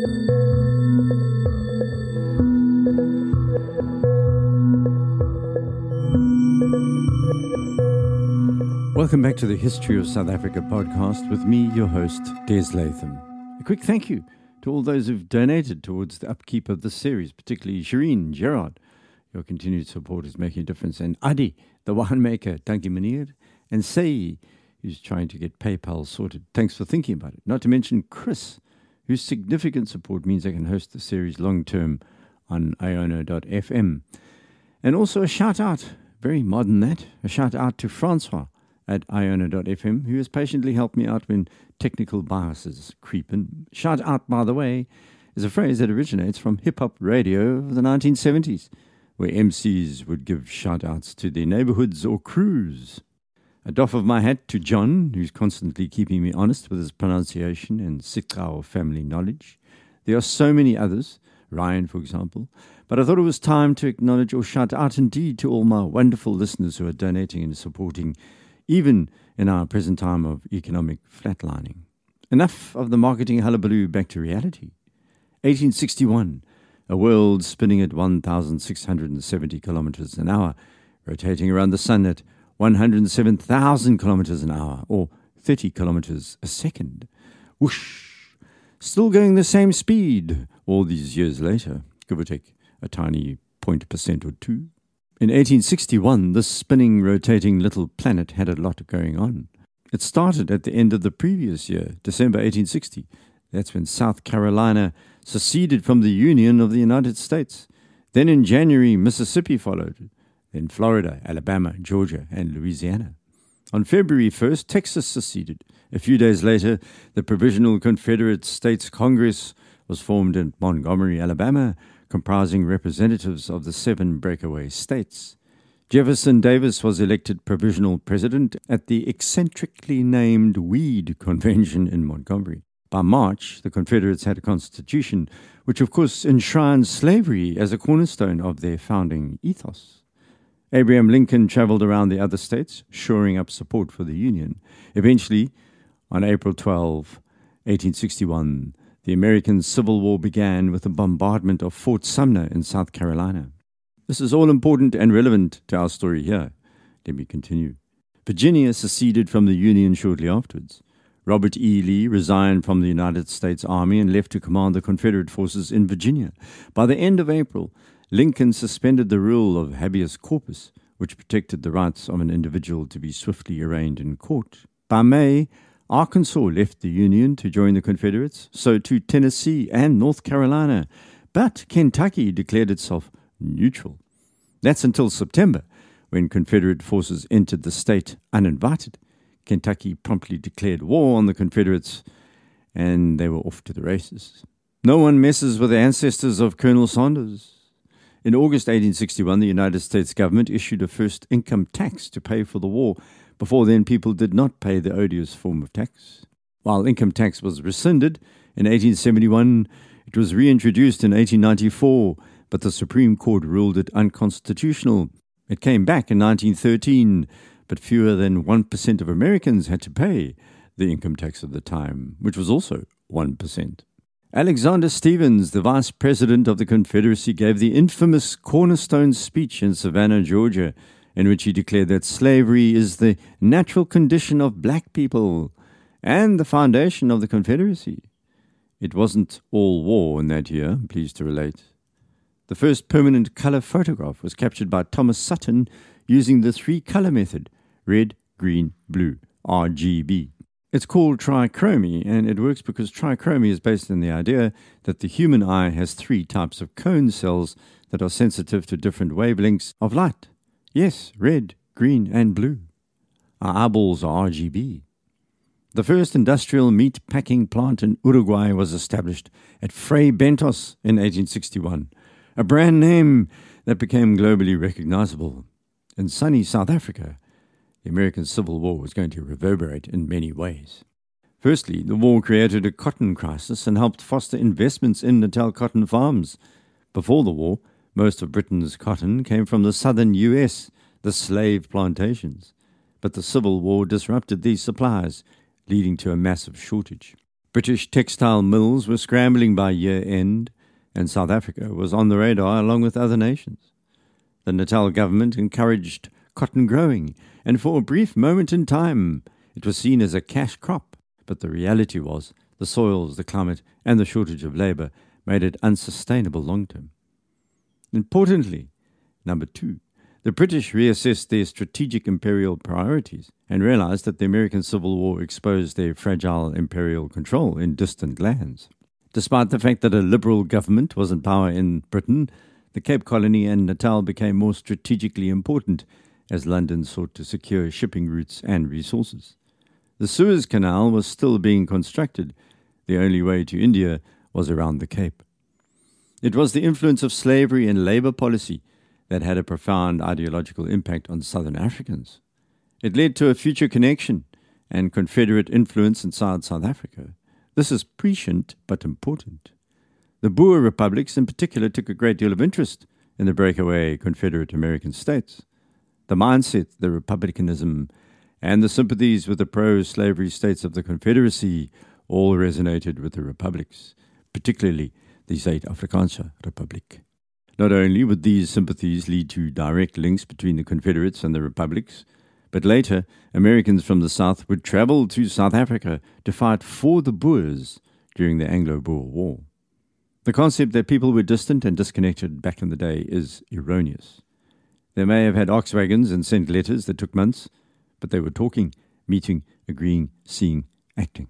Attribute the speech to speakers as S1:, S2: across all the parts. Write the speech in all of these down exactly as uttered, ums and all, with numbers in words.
S1: Welcome back to the History of South Africa podcast with me, your host, Des Latham. A quick thank you to all those who've donated towards the upkeep of this series, particularly Shireen, Gerard. Your continued support is making a difference. And Adi, the winemaker, Dankie Meneer, and Sei, who's trying to get PayPal sorted. Thanks for thinking about it. Not to mention Chris, whose significant support means I can host the series long-term on iono dot f m. And also a shout-out, very modern that, a shout-out to Francois at iono dot f m, who has patiently helped me out when technical biases creep in. Shout-out, by the way, is a phrase that originates from hip-hop radio of the nineteen seventies, where M Cs would give shout-outs to their neighborhoods or crews. A doff of my hat to John, who's constantly keeping me honest with his pronunciation and Sitrao family knowledge. There are so many others, Ryan, for example, but I thought it was time to acknowledge or shout out indeed to all my wonderful listeners who are donating and supporting, even in our present time of economic flatlining. Enough of the marketing hullabaloo, back to reality. eighteen sixty-one, a world spinning at one thousand six hundred seventy kilometers an hour, rotating around the sun at one hundred seven thousand kilometers an hour, or thirty kilometers a second. Whoosh! Still going the same speed all these years later, give or take a tiny point percent or two. In eighteen sixty-one, this spinning, rotating little planet had a lot going on. It started at the end of the previous year, December eighteen sixty. That's when South Carolina seceded from the Union of the United States. Then in January, Mississippi followed. Then Florida, Alabama, Georgia, and Louisiana. On February first, Texas seceded. A few days later, the Provisional Confederate States Congress was formed in Montgomery, Alabama, comprising representatives of the seven breakaway states. Jefferson Davis was elected provisional president at the eccentrically named Weed Convention in Montgomery. By March, the Confederates had a constitution, which of course enshrined slavery as a cornerstone of their founding ethos. Abraham Lincoln traveled around the other states, shoring up support for the Union. Eventually, on April twelfth, eighteen sixty-one, the American Civil War began with the bombardment of Fort Sumner in South Carolina. This is all important and relevant to our story here. Let me continue. Virginia seceded from the Union shortly afterwards. Robert E. Lee resigned from the United States Army and left to command the Confederate forces in Virginia. By the end of April, Lincoln suspended the rule of habeas corpus, which protected the rights of an individual to be swiftly arraigned in court. By May, Arkansas left the Union to join the Confederates, so too Tennessee and North Carolina, but Kentucky declared itself neutral. That's until September, when Confederate forces entered the state uninvited. Kentucky promptly declared war on the Confederates, and they were off to the races. No one messes with the ancestors of Colonel Sanders. In August eighteen sixty-one, the United States government issued a first income tax to pay for the war. Before then, people did not pay the odious form of tax. While income tax was rescinded in eighteen seventy-one, it was reintroduced in eighteen ninety-four, but the Supreme Court ruled it unconstitutional. It came back in nineteen thirteen, but fewer than one percent of Americans had to pay the income tax of the time, which was also one percent. Alexander Stephens, the Vice President of the Confederacy, gave the infamous cornerstone speech in Savannah, Georgia, in which he declared that slavery is the natural condition of black people and the foundation of the Confederacy. It wasn't all war in that year, I'm pleased to relate. The first permanent color photograph was captured by Thomas Sutton using the three-color method, red, green, blue, R G B. It's called trichromy, and it works because trichromy is based on the idea that the human eye has three types of cone cells that are sensitive to different wavelengths of light. Yes, red, green, and blue. Our eyeballs are R G B. The first industrial meat packing plant in Uruguay was established at Fray Bentos in eighteen sixty-one, a brand name that became globally recognizable. In sunny South Africa, the American Civil War was going to reverberate in many ways. Firstly, the war created a cotton crisis and helped foster investments in Natal cotton farms. Before the war, most of Britain's cotton came from the southern U S, the slave plantations. But the Civil War disrupted these supplies, leading to a massive shortage. British textile mills were scrambling by year end, and South Africa was on the radar along with other nations. The Natal government encouraged cotton growing, and for a brief moment in time it was seen as a cash crop, but the reality was the soils, the climate, and the shortage of labour made it unsustainable long-term. Importantly, number two, the British reassessed their strategic imperial priorities and realized that the American Civil War exposed their fragile imperial control in distant lands. Despite the fact that a liberal government was in power in Britain, the Cape Colony and Natal became more strategically important as London sought to secure shipping routes and resources. The Suez Canal was still being constructed. The only way to India was around the Cape. It was the influence of slavery and labour policy that had a profound ideological impact on Southern Africans. It led to a future connection and Confederate influence inside South Africa. This is prescient but important. The Boer republics in particular took a great deal of interest in the breakaway Confederate American states. The mindset, the republicanism, and the sympathies with the pro-slavery states of the Confederacy all resonated with the republics, particularly the Suid-Afrikaanse Republic. Not only would these sympathies lead to direct links between the Confederates and the republics, but later Americans from the South would travel to South Africa to fight for the Boers during the Anglo-Boer War. The concept that people were distant and disconnected back in the day is erroneous. They may have had ox wagons and sent letters that took months, but they were talking, meeting, agreeing, seeing, acting.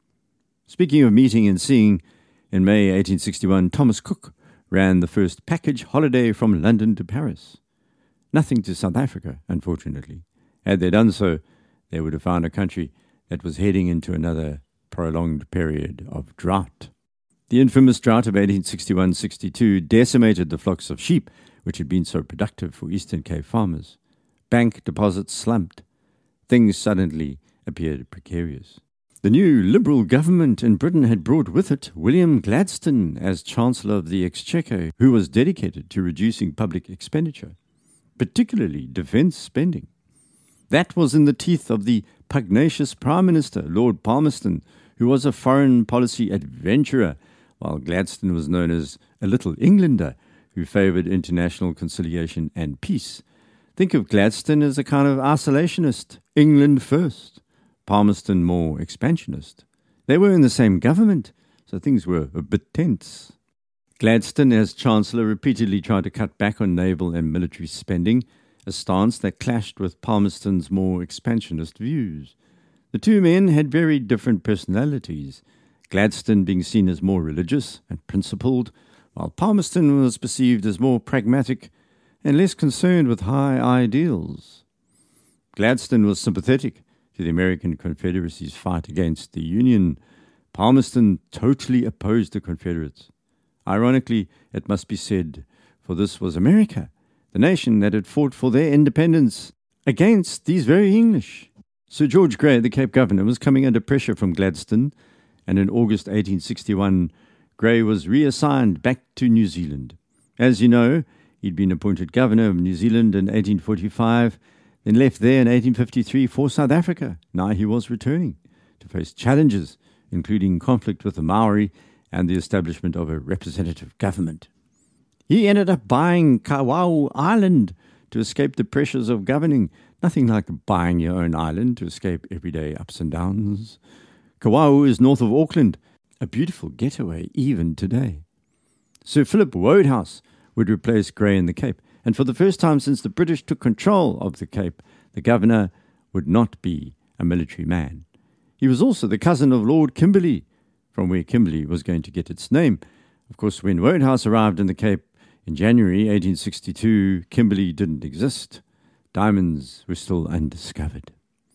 S1: Speaking of meeting and seeing, in May eighteen sixty-one, Thomas Cook ran the first package holiday from London to Paris. Nothing to South Africa, unfortunately. Had they done so, they would have found a country that was heading into another prolonged period of drought. The infamous drought of eighteen sixty-one sixty-two decimated the flocks of sheep, which had been so productive for Eastern Cape farmers. Bank deposits slumped. Things suddenly appeared precarious. The new Liberal government in Britain had brought with it William Gladstone as Chancellor of the Exchequer, who was dedicated to reducing public expenditure, particularly defence spending. That was in the teeth of the pugnacious Prime Minister, Lord Palmerston, who was a foreign policy adventurer, while Gladstone was known as a Little Englander who favoured international conciliation and peace. Think of Gladstone as a kind of isolationist, England first. Palmerston more expansionist. They were in the same government, so things were a bit tense. Gladstone, as Chancellor, repeatedly tried to cut back on naval and military spending, a stance that clashed with Palmerston's more expansionist views. The two men had very different personalities, Gladstone being seen as more religious and principled, while Palmerston was perceived as more pragmatic and less concerned with high ideals. Gladstone was sympathetic to the American Confederacy's fight against the Union. Palmerston totally opposed the Confederates. Ironically, it must be said, for this was America, the nation that had fought for their independence against these very English. Sir George Grey, the Cape Governor, was coming under pressure from Gladstone, and in August eighteen sixty-one, Grey was reassigned back to New Zealand. As you know, he'd been appointed Governor of New Zealand in eighteen forty-five, then left there in eighteen fifty-three for South Africa. Now he was returning to face challenges, including conflict with the Maori and the establishment of a representative government. He ended up buying Kauai Island to escape the pressures of governing. Nothing like buying your own island to escape everyday ups and downs. Kauai is north of Auckland, a beautiful getaway even today. Sir Philip Wodehouse would replace Grey in the Cape, and for the first time since the British took control of the Cape, the governor would not be a military man. He was also the cousin of Lord Kimberley, from where Kimberley was going to get its name. Of course, when Wodehouse arrived in the Cape in January eighteen sixty-two, Kimberley didn't exist. Diamonds were still undiscovered.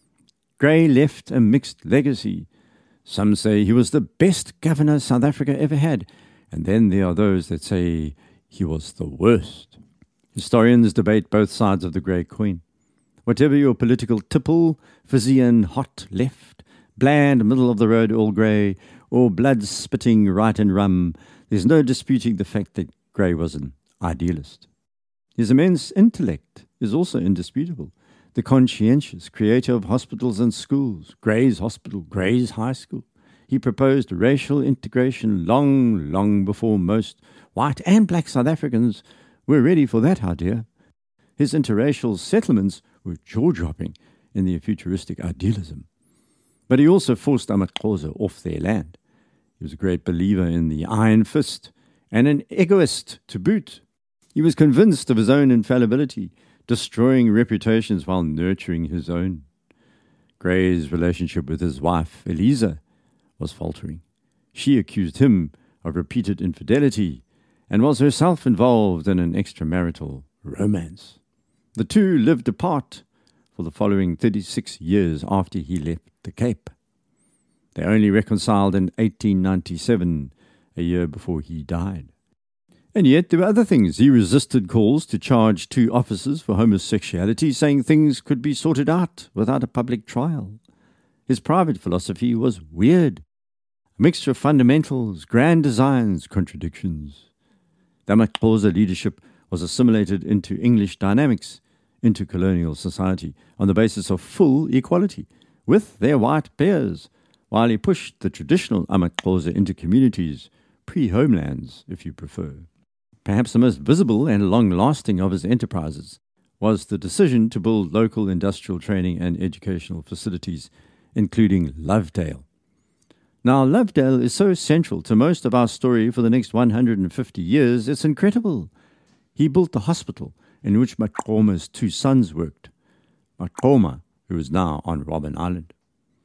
S1: Grey left a mixed legacy. Some say he was the best governor South Africa ever had, and then there are those that say he was the worst. Historians debate both sides of the Grey coin. Whatever your political tipple, fizzy and hot left, bland middle-of-the-road Earl Grey, or blood-spitting right and rum, there's no disputing the fact that Grey was an idealist. His immense intellect is also indisputable. The conscientious creator of hospitals and schools, Grey's Hospital, Grey's High School. he proposed racial integration long, long before most white and black South Africans were ready for that idea. His interracial settlements were jaw-dropping in their futuristic idealism. But he also forced amaXhosa off their land. He was a great believer in the iron fist and an egoist to boot. He was convinced of his own infallibility, destroying reputations while nurturing his own. Gray's relationship with his wife, Eliza, was faltering. She accused him of repeated infidelity and was herself involved in an extramarital romance. The two lived apart for the following thirty-six years after he left the Cape. They only reconciled in eighteen ninety-seven, a year before he died. And yet there were other things. He resisted calls to charge two officers for homosexuality, saying things could be sorted out without a public trial. His private philosophy was weird, a mixture of fundamentals, grand designs, contradictions. The amaXhosa leadership was assimilated into English dynamics, into colonial society, on the basis of full equality, with their white peers, while he pushed the traditional amaXhosa into communities, pre-homelands, if you prefer. Perhaps the most visible and long-lasting of his enterprises was the decision to build local industrial training and educational facilities, including Lovedale. Now, Lovedale is so central to most of our story for the next one hundred fifty years, it's incredible. He built the hospital in which Maqoma's two sons worked, Maqoma, who is now on Robben Island.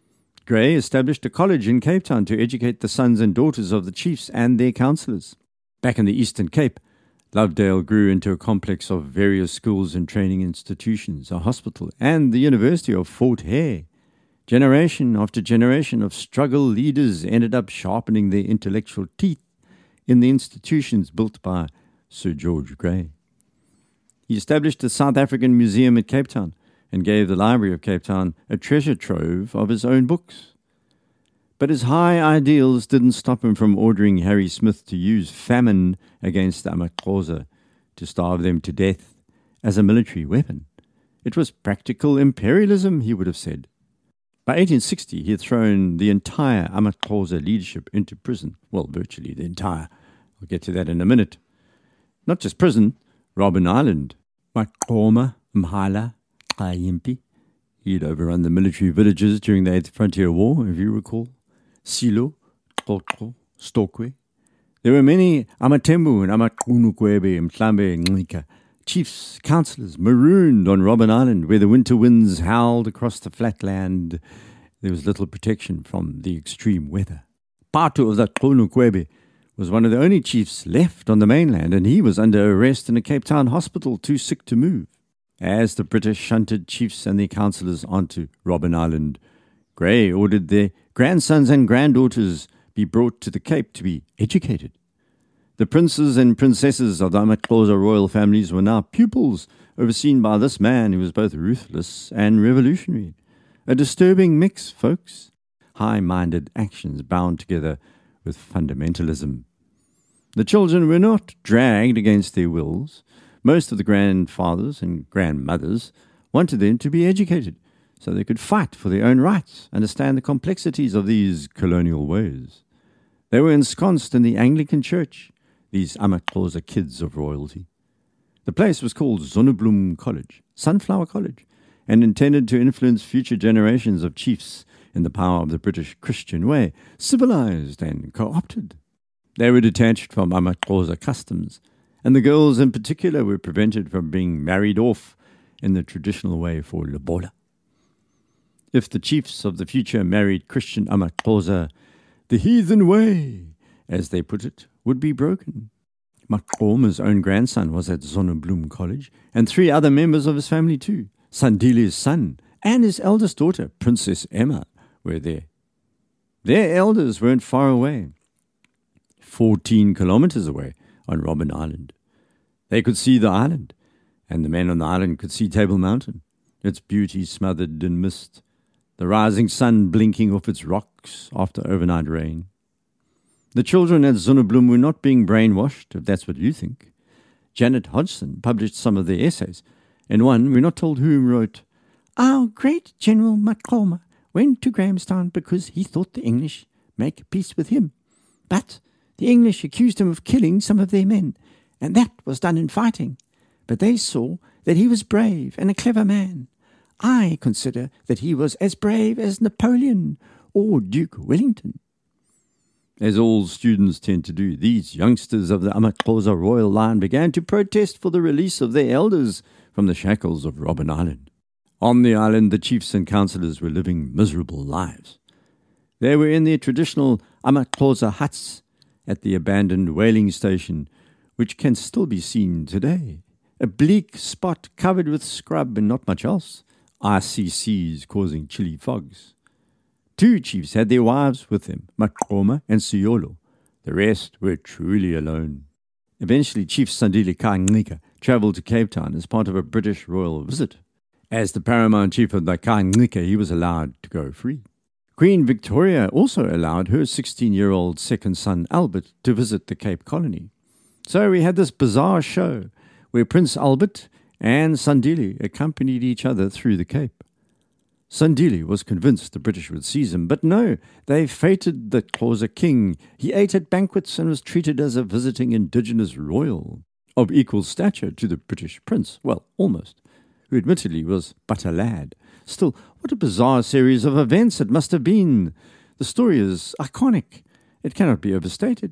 S1: Gray established a college in Cape Town to educate the sons and daughters of the chiefs and their councillors. Back in the Eastern Cape, Lovedale grew into a complex of various schools and training institutions, a hospital, and the University of Fort Hare. Generation after generation of struggle leaders ended up sharpening their intellectual teeth in the institutions built by Sir George Grey. He established the South African Museum at Cape Town and gave the Library of Cape Town a treasure trove of his own books. But his high ideals didn't stop him from ordering Harry Smith to use famine against the amaXhosa, to starve them to death as a military weapon. It was practical imperialism, he would have said. By eighteen sixty, he had thrown the entire amaXhosa leadership into prison. Well, virtually the entire. I'll get to that in a minute. Not just prison, Robben Island. Maqoma, Mhala, Kayimpi. He'd overrun the military villages during the Eighth Frontier War, if you recall. Silo, Xhoxho, Stokwe. There were many Amatembu and amaQunukwebe, Mhlambe, Ncika, chiefs, councillors, marooned on Robben Island, where the winter winds howled across the flat land. There was little protection from the extreme weather. Patu of that Qunukwebe was one of the only chiefs left on the mainland, and he was under arrest in a Cape Town hospital, too sick to move. As the British shunted chiefs and their councillors onto Robben Island, Grey ordered their grandsons and granddaughters be brought to the Cape to be educated. The princes and princesses of the amaXhosa royal families were now pupils, overseen by this man who was both ruthless and revolutionary. A disturbing mix, folks. High-minded actions bound together with fundamentalism. The children were not dragged against their wills. Most of the grandfathers and grandmothers wanted them to be educated, so they could fight for their own rights, understand the complexities of these colonial ways. They were ensconced in the Anglican Church, these amaXhosa kids of royalty. The place was called Zonnebloem College, Sunflower College, and intended to influence future generations of chiefs in the power of the British Christian way, civilized and co-opted. They were detached from amaXhosa customs, and the girls in particular were prevented from being married off in the traditional way for lobola. If the chiefs of the future married Christian amaXhosa, the heathen way, as they put it, would be broken. Maqoma's own grandson was at Zonnebloem College, and three other members of his family too. Sandile's son and his eldest daughter, Princess Emma, were there. Their elders weren't far away, fourteen kilometers away on Robben Island. They could see the island, and the men on the island could see Table Mountain, its beauty smothered in mist, the rising sun blinking off its rocks after overnight rain. The children at Zonnebloem were not being brainwashed, if that's what you think. Janet Hodgson published some of their essays. In one, we're not told whom, wrote, "Our great General Maqoma went to Grahamstown because he thought the English make peace with him. But the English accused him of killing some of their men, and that was done in fighting. But they saw that he was brave and a clever man. I consider that he was as brave as Napoleon or Duke Wellington. As all students tend to do, these youngsters of the Amaxhosa royal line began to protest for the release of their elders from the shackles of Robben Island. On the island, the chiefs and councillors were living miserable lives. They were in their traditional Amaxhosa huts at the abandoned whaling station, which can still be seen today. A bleak spot covered with scrub and not much else, icy seas causing chilly fogs. Two chiefs had their wives with them, Maqoma and Siyolo. The rest were truly alone. Eventually, Chief Sandile Ka Ncika travelled to Cape Town as part of a British royal visit. As the paramount chief of the Ka Ncika, he was allowed to go free. Queen Victoria also allowed her sixteen-year-old second son Albert to visit the Cape Colony. So we had this bizarre show where Prince Albert and Sandile accompanied each other through the Cape. Sandile was convinced the British would seize him, but no, they feted the Xhosa king. He ate at banquets and was treated as a visiting indigenous royal, of equal stature to the British prince, well, almost, who admittedly was but a lad. Still, what a bizarre series of events it must have been. The story is iconic. It cannot be overstated.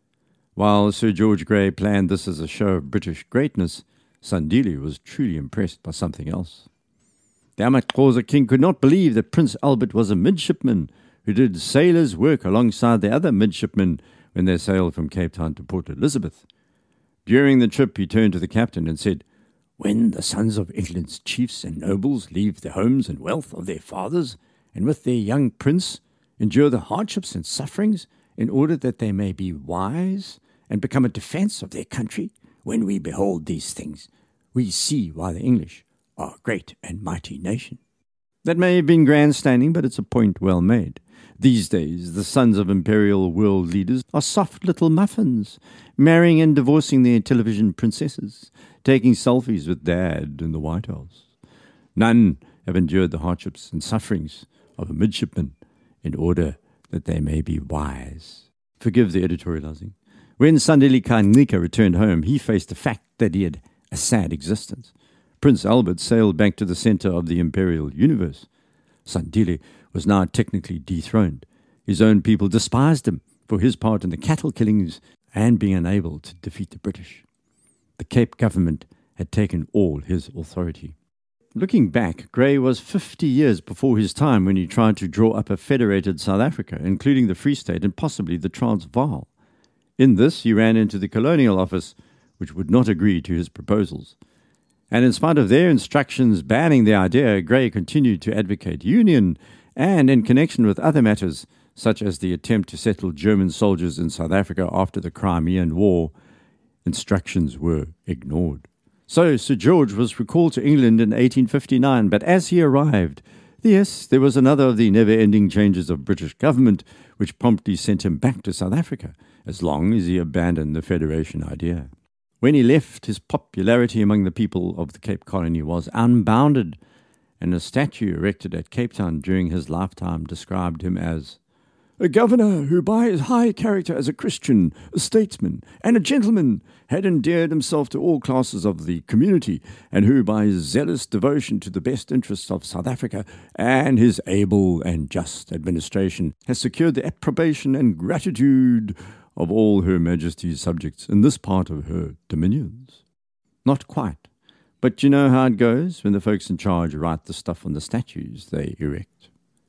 S1: While Sir George Grey planned this as a show of British greatness, Sandile was truly impressed by something else. The Amaxhosa king could not believe that Prince Albert was a midshipman who did sailor's work alongside the other midshipmen when they sailed from Cape Town to Port Elizabeth. During the trip, he turned to the captain and said, "When the sons of England's chiefs and nobles leave the homes and wealth of their fathers, and with their young prince endure the hardships and sufferings in order that they may be wise and become a defence of their country, when we behold these things, we see why the English are a great and mighty nation." That may have been grandstanding, but it's a point well made. These days, the sons of imperial world leaders are soft little muffins, marrying and divorcing their television princesses, taking selfies with dad in the White House. None have endured the hardships and sufferings of a midshipman in order that they may be wise. Forgive the editorializing. When Sandile Ka Ncika returned home, he faced the fact that he had a sad existence. Prince Albert sailed back to the centre of the imperial universe. Sandile was now technically dethroned. His own people despised him for his part in the cattle killings and being unable to defeat the British. The Cape government had taken all his authority. Looking back, Grey was fifty years before his time when he tried to draw up a federated South Africa, including the Free State and possibly the Transvaal. In this, he ran into the Colonial Office, which would not agree to his proposals. And in spite of their instructions banning the idea, Grey continued to advocate union, and in connection with other matters, such as the attempt to settle German soldiers in South Africa after the Crimean War, instructions were ignored. So Sir George was recalled to England in eighteen fifty-nine, but as he arrived, yes, there was another of the never-ending changes of British government, which promptly sent him back to South Africa, as long as he abandoned the federation idea. When he left, his popularity among the people of the Cape Colony was unbounded, and a statue erected at Cape Town during his lifetime described him as a governor who by his high character as a Christian, a statesman, and a gentleman had endeared himself to all classes of the community, and who by his zealous devotion to the best interests of South Africa and his able and just administration has secured the approbation and gratitude of all Her Majesty's subjects in this part of her dominions. Not quite, but you know how it goes when the folks in charge write the stuff on the statues they erect.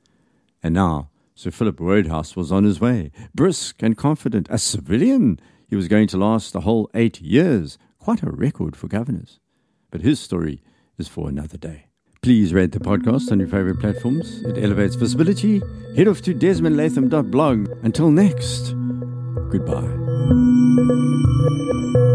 S1: And now Sir Philip Wodehouse was on his way, brisk and confident. A civilian, he was going to last the whole eight years. Quite a record for governors. But his story is for another day. Please rate the podcast on your favorite platforms. It elevates visibility. Head off to desmond latham dot blog. Until next, goodbye.